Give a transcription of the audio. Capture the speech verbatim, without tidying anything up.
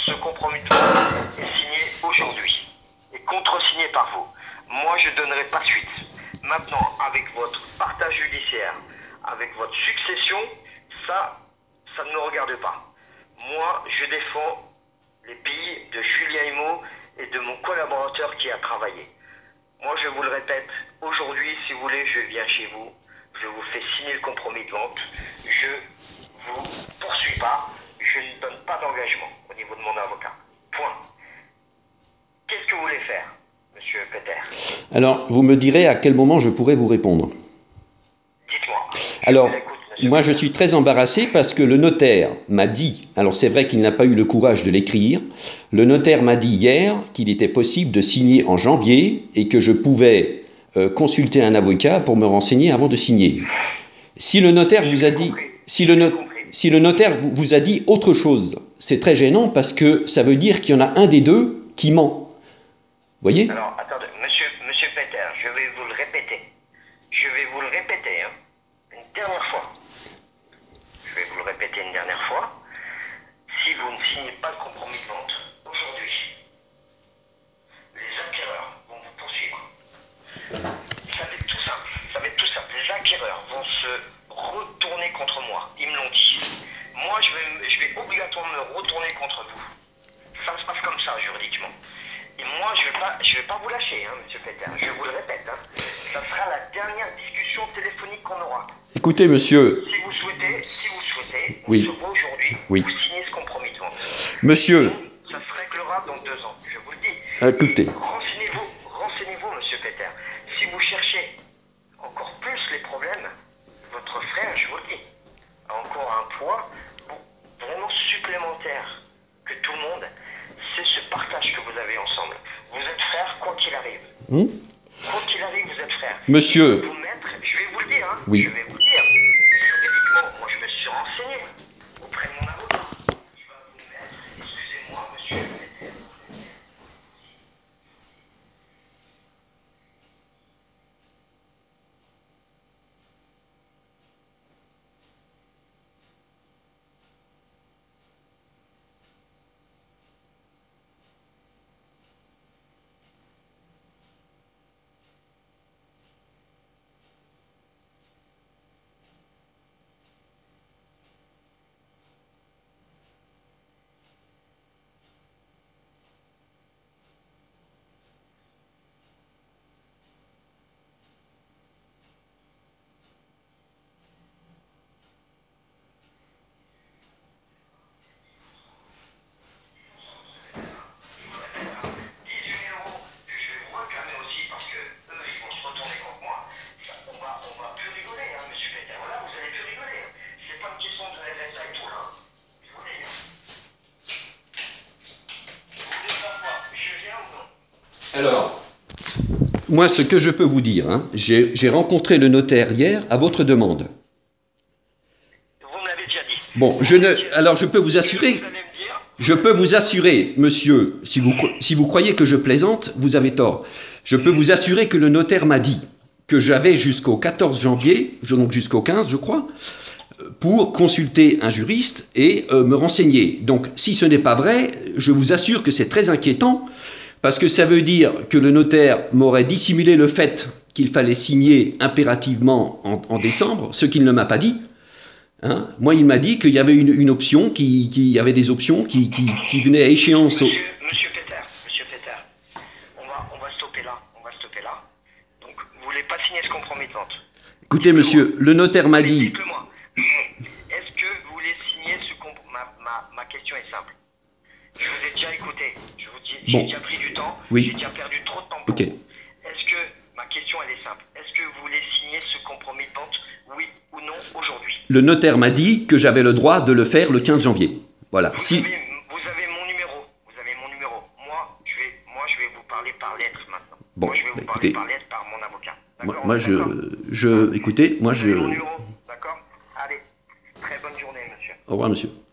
ce compromis de vente est signé aujourd'hui et contresigné par vous. Moi, je ne donnerai pas suite. Maintenant, avec votre partage judiciaire, avec votre succession, ça, ça ne me regarde pas. Moi, je défends les billes de Julien Immo et de mon collaborateur qui a travaillé. Moi, je vous le répète, aujourd'hui, si vous voulez, je viens chez vous, je vous fais signer le compromis de vente, je vous poursuis pas, je ne donne pas d'engagement au niveau de mon avocat. Point. Qu'est-ce que vous voulez faire, monsieur Peter? Alors, vous me direz à quel moment je pourrais vous répondre. Dites-moi. Alors, moi je suis très embarrassé parce que le notaire m'a dit, alors c'est vrai qu'il n'a pas eu le courage de l'écrire, le notaire m'a dit hier qu'il était possible de signer en janvier et que je pouvais euh, consulter un avocat pour me renseigner avant de signer. Si le notaire vous a dit, si le, no, si le notaire vous, vous a dit autre chose, c'est très gênant parce que ça veut dire qu'il y en a un des deux qui ment. Vous voyez? Alors, attendez, monsieur, monsieur Peter, je vais vous le répéter. Je vais vous le répéter, hein, une dernière fois. Je vais vous le répéter une dernière fois. Si vous ne signez pas le compromis de vente aujourd'hui, les acquéreurs vont vous poursuivre. Ça va être tout simple. Ça va être tout simple. Les acquéreurs vont se retourner contre moi. Ils me l'ont dit. Moi, je vais, je vais obligatoirement me retourner contre vous. Ça se passe comme ça, juridiquement. Et moi, je ne vais, vais pas vous lâcher, hein, monsieur Peter. Je vous le répète. Hein. Ça sera la dernière discussion téléphonique qu'on aura. Écoutez, monsieur. Si vous souhaitez, si vous souhaitez, on oui. se voit aujourd'hui, oui. vous signez ce compromis de vente. Monsieur. Ça se réglera dans deux ans, je vous le dis. Écoutez. Renseignez-vous, renseignez-vous, monsieur Peter. Si vous cherchez encore plus les problèmes, votre frère, je vous le dis, a encore un poids vraiment supplémentaire que tout le monde. C'est ce partage que vous avez ensemble. Vous êtes frères, quoi qu'il arrive. Hum? Quoi qu'il arrive, vous êtes frères. Monsieur. Vous mettre, je vais vous le dire, hein, oui. je vais vous le dire. Juridiquement, moi je me suis renseigné auprès de mon avocat. Il va vous mettre, excusez-moi, monsieur. Alors, moi, ce que je peux vous dire, hein, j'ai, j'ai rencontré le notaire hier à votre demande. Vous me l'avez déjà dit. Bon, je ne, alors je peux vous assurer, je peux vous assurer, monsieur, si vous, si vous croyez que je plaisante, vous avez tort. Je peux vous assurer que le notaire m'a dit que j'avais jusqu'au quatorze janvier, donc jusqu'au quinze, je crois, pour consulter un juriste et euh, me renseigner. Donc, si ce n'est pas vrai, je vous assure que c'est très inquiétant. Parce que ça veut dire que le notaire m'aurait dissimulé le fait qu'il fallait signer impérativement en, en décembre, ce qu'il ne m'a pas dit. Hein. Moi, il m'a dit qu'il y avait une, une option, qu'il qui y avait des options qui, qui, qui venaient à échéance. Monsieur, monsieur Peter, monsieur Peter, on va, on va stopper là, on va stopper là. Donc, vous voulez pas signer ce compromis de vente? Écoutez, monsieur, le notaire m'a dit... Dites-le-moi. Est-ce que vous voulez signer ce compromis? ma, ma, ma question est simple. Je vous ai déjà écouté. Je vous dis, j'ai bon. déjà pris du temps. Oui. J'ai déjà perdu trop de temps pour okay. vous. Est-ce que, ma question elle est simple. Est-ce que vous voulez signer ce compromis de vente, oui ou non, aujourd'hui? Le notaire m'a dit que j'avais le droit de le faire le quinze janvier. Voilà. Vous, si... avez, vous avez mon numéro. Vous avez mon numéro. Moi, je vais, moi, je vais vous parler par lettre maintenant. Bon, moi, je vais vous bah, parler écoutez, par lettre par mon avocat. Moi, D'accord, moi je, je... Écoutez, moi vous je... avez mon numéro, d'accord? Allez, très bonne journée, monsieur. Au revoir, monsieur.